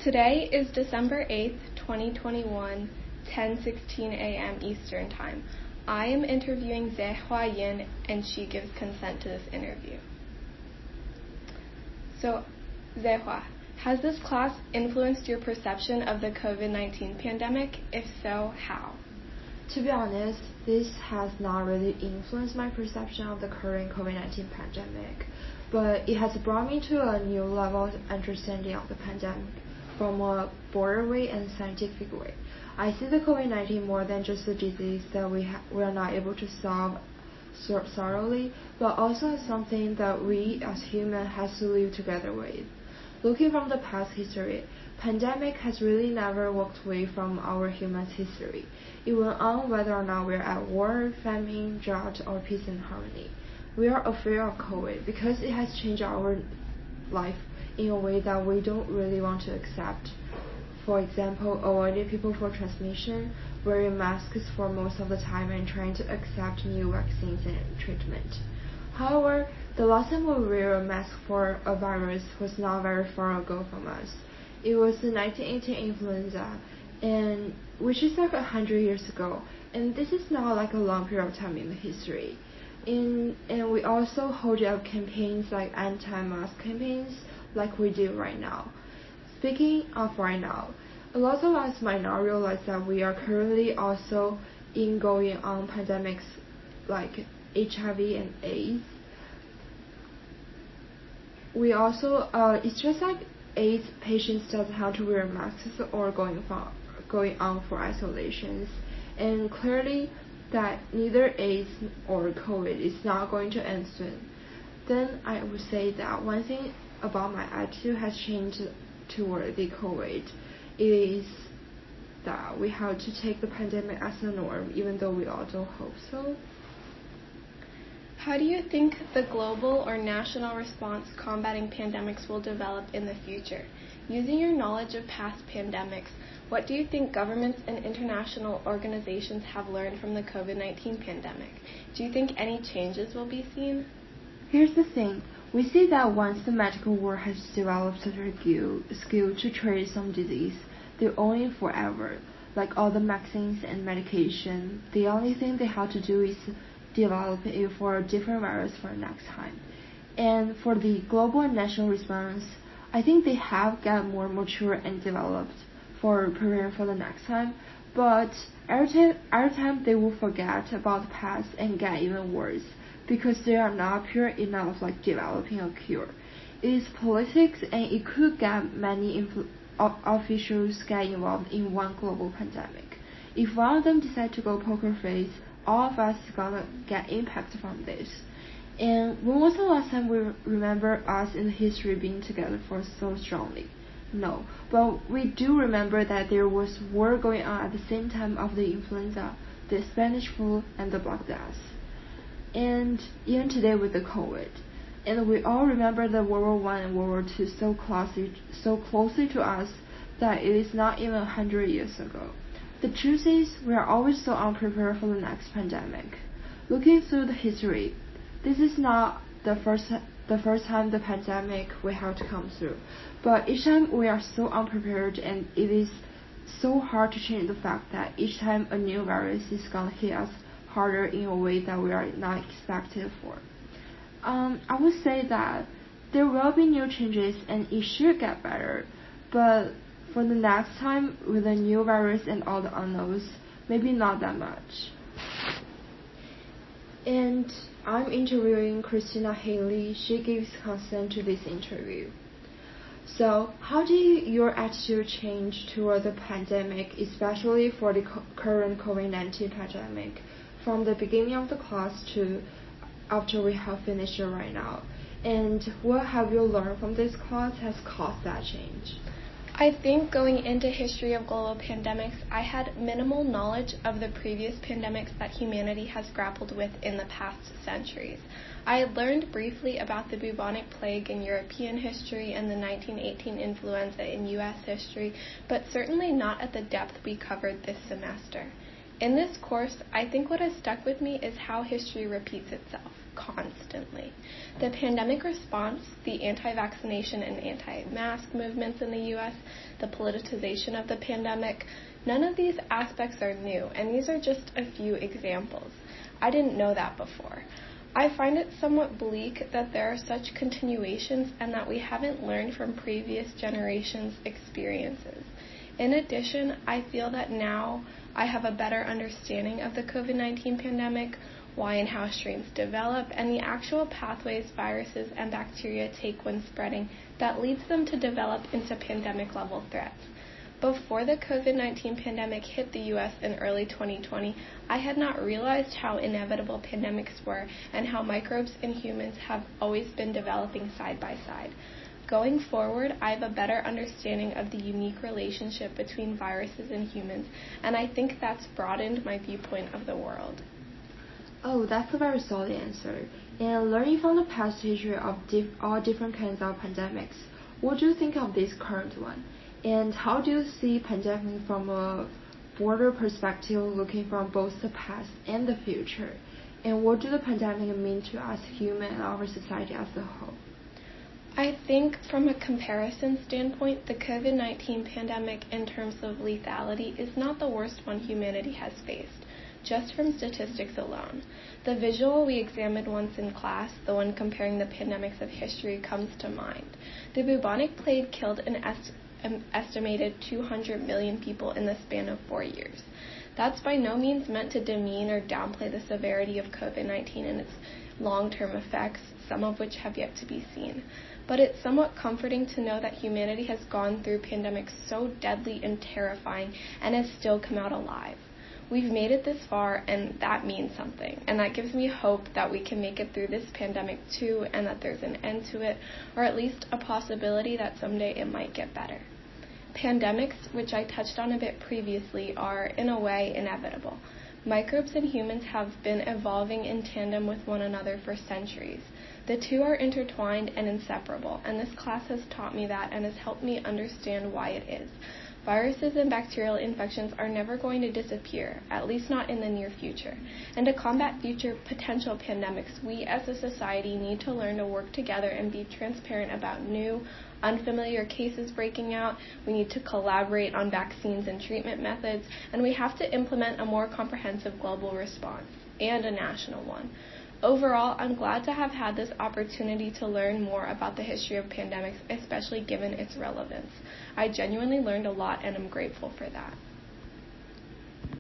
Today is December 8th, 2021, 10:16 a.m. Eastern Time. I am interviewing Zehua Yin, and she gives consent to this interview. So, Zehua, has this class influenced your perception of the COVID-19 pandemic? If so, how? To be honest, this has not really influenced my perception of the current COVID-19 pandemic, but it has brought me to a new level of understanding of the pandemic from a broader way and scientific way. I see the COVID-19 more than just a disease that we are not able to solve thoroughly, but also as something that we as humans have to live together with. Looking from the past history, pandemic has really never walked away from our human history. It went on whether or not we're at war, famine, drought, or peace and harmony. We are afraid of COVID because it has changed our life in a way that we don't really want to accept. For example, avoiding people for transmission, wearing masks for most of the time, and trying to accept new vaccines and treatment. However, the last time we wear a mask for a virus was not very far ago from us. It was the 1918 influenza, and which is like 100 years ago, and this is not like a long period of time in the history. And we also hold up campaigns like anti-mask campaigns like we do right now. Speaking of right now, a lot of us might not realize that we are currently also going on pandemics like HIV and AIDS. We also, it's just like AIDS patients doesn't have to wear masks or going on for isolations, and clearly that neither AIDS or COVID is not going to end soon. Then I would say that one thing about my attitude has changed toward the COVID is that we have to take the pandemic as a norm, even though we all don't hope so. How do you think the global or national response combating pandemics will develop in the future? Using your knowledge of past pandemics, what do you think governments and international organizations have learned from the COVID-19 pandemic? Do you think any changes will be seen? Here's the thing. We see that once the medical world has developed a skill to treat some disease, they'll own it forever. Like all the vaccines and medication, the only thing they have to do is develop it for a different virus for next time. And for the global and national response, I think they have got more mature and developed for preparing for the next time, but every time they will forget about the past and get even worse because they are not pure enough like developing a cure. It is politics, and it could get many officials get involved in one global pandemic. If one of them decide to go poker face, all of us is gonna get impact from this. And when was the last time we remember us in history being together for so strongly? No, but we do remember that there was war going on at the same time of the influenza, the Spanish flu, and the Black Death. And even today with the COVID. And we all remember the World War I and World War II so closely to us that it is not even 100 years ago. The truth is, we are always so unprepared for the next pandemic. Looking through the history, this is not the first time the pandemic we have to come through, but each time we are so unprepared, and it is so hard to change the fact that each time a new virus is gonna hit us harder in a way that we are not expected for. I would say that there will be new changes and it should get better, but for the next time with a new virus and all the unknowns, maybe not that much. And I'm interviewing Christina Haley. She gives consent to this interview. So, how did your attitude change toward the pandemic, especially for the current COVID-19 pandemic, from the beginning of the class to after we have finished it right now? And what have you learned from this class has caused that change? I think going into history of global pandemics, I had minimal knowledge of the previous pandemics that humanity has grappled with in the past centuries. I had learned briefly about the bubonic plague in European history and the 1918 influenza in U.S. history, but certainly not at the depth we covered this semester. In this course, I think what has stuck with me is how history repeats itself constantly. The pandemic response, the anti-vaccination and anti-mask movements in the U.S., the politicization of the pandemic, none of these aspects are new, and these are just a few examples. I didn't know that before. I find it somewhat bleak that there are such continuations and that we haven't learned from previous generations' experiences. In addition, I feel that now I have a better understanding of the COVID-19 pandemic, why and how strains develop, and the actual pathways viruses and bacteria take when spreading that leads them to develop into pandemic-level threats. Before the COVID-19 pandemic hit the U.S. in early 2020, I had not realized how inevitable pandemics were and how microbes and humans have always been developing side by side. Going forward, I have a better understanding of the unique relationship between viruses and humans, and I think that's broadened my viewpoint of the world. Oh, that's a very solid answer. And learning from the past history of all different kinds of pandemics, what do you think of this current one? And how do you see pandemic from a broader perspective, looking from both the past and the future? And what do the pandemic mean to us humans and our society as a whole? I think from a comparison standpoint, the COVID-19 pandemic in terms of lethality is not the worst one humanity has faced, just from statistics alone. The visual we examined once in class, the one comparing the pandemics of history, comes to mind. The bubonic plague killed an estimated 200 million people in the span of 4 years. That's by no means meant to demean or downplay the severity of COVID-19 and its long-term effects, some of which have yet to be seen. But it's somewhat comforting to know that humanity has gone through pandemics so deadly and terrifying and has still come out alive. We've made it this far, and that means something. And that gives me hope that we can make it through this pandemic too, and that there's an end to it, or at least a possibility that someday it might get better. Pandemics, which I touched on a bit previously, are, in a way, inevitable. Microbes and humans have been evolving in tandem with one another for centuries. The two are intertwined and inseparable, and this class has taught me that and has helped me understand why it is. Viruses and bacterial infections are never going to disappear, at least not in the near future. And to combat future potential pandemics, we as a society need to learn to work together and be transparent about new, unfamiliar cases breaking out. We need to collaborate on vaccines and treatment methods, and we have to implement a more comprehensive global response, and a national one. Overall, I'm glad to have had this opportunity to learn more about the history of pandemics, especially given its relevance. I genuinely learned a lot, and I'm grateful for that.